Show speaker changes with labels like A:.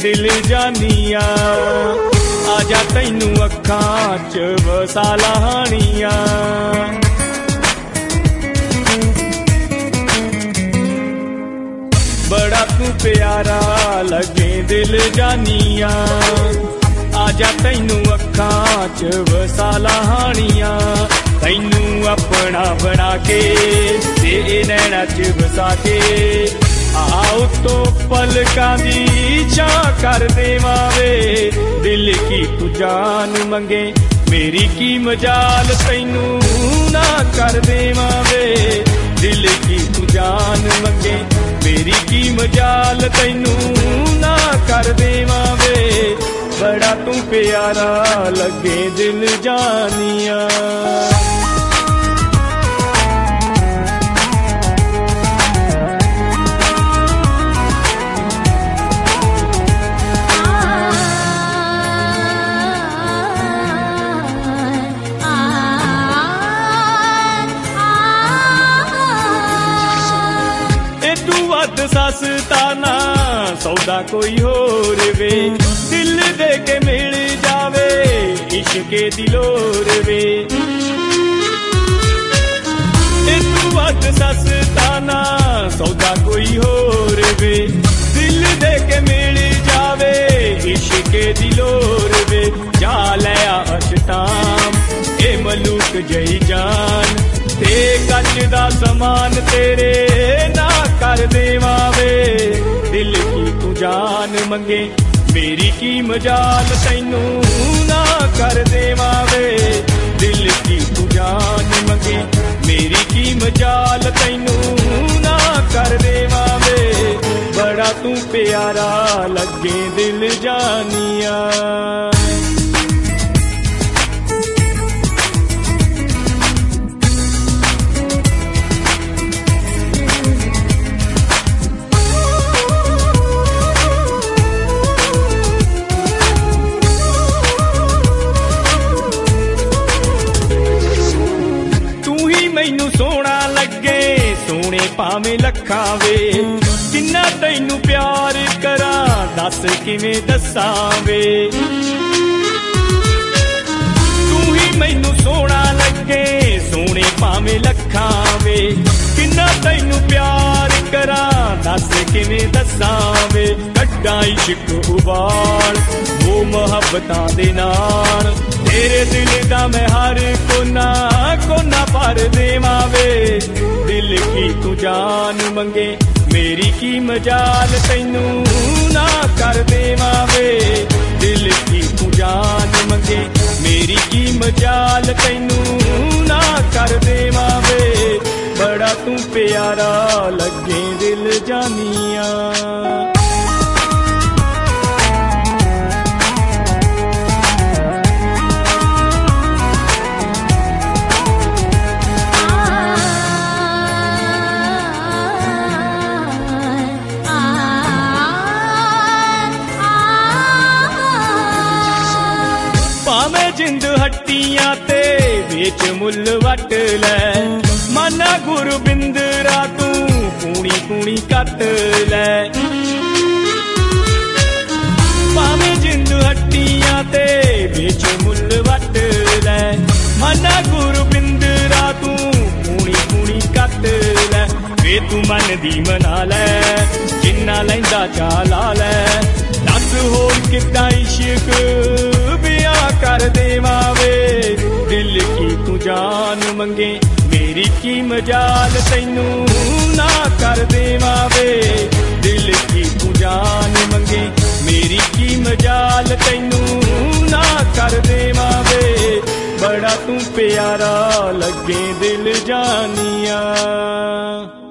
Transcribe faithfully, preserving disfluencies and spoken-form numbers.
A: दिल जानिया आजा तैनू अखां च वसा लानिया बड़ा तू प्यारा लगे दिल जानिया आजा तैनू अखां च वसा लानिया तैनू अपना बना के तेरे नैना च वसा के आओ तो पलकां दी छां कर देवां वे दिल की तू जान मंगे मेरी की मजाल तैनू ना कर देवां वे दिल की तू जान मंगे मेरी की मजाल तैनू ना कर देवां वे बड़ा तू प्यारा लगे दिल जानिया सस ताना सौदा कोई होर वे दिल दे के मिल जावे इश्के दिलोर वे तू वत सस ताना सौदा कोई होर वे दिल दे के मिल जावे इश्के दिलोर वे जा लिया अशताम ए मलूक जई जान ते कच दा समान तेरे ना कर देवां वे दिल की तू जान मंगे मेरी की मजाल तैनू ना कर देवां वे दिल की तू जान मंगे मेरी की मजाल तैनू ना कर देवां वे बड़ा तू प्यारा लगे दिल जानिया मैनू सोना लगे सोने भावें लखां वे किन्ना तैनू प्यार करा दस किवें दसां वे तू ही मैनू सोना लगे सोने भावें लखां वे किन्ना तैनू प्यार करा दस किवें दसां वे कड्डां इश्क उबाल वो मुहब्बतां दे नाल तेरे दिल दा मैं हर कोना कोना भर देवां वे दिल की तू जान मंगे मेरी की मजाल तैनू ना कर देवां वे दिल की तू जान मंगे मेरी की मजाल तैनू ना कर देवां वे बड़ा तू प्यारा लगे दिल जानिया भावें जिंद हट्टियां ते बेच मुल वट लै माना गुरु बिंदरा तू कूणी कूणी कट लै भावें जिंद हट्टियां ते बेच मुल वट लै माना गुरु बिंदरा तू कूणी कूणी कट लै वे तू मन दी मना लै जिन्ना लैंदा चाला लै दस होर किद्दां इश्क बिया कर देवां वे दिल की तू जान मंगे मेरी की मजाल तैनू ना कर देवां वे दिल की तू जान मंगे मेरी की मजाल तैनू ना कर देवां वे बड़ा तू प्यारा लगे दिल जानिया।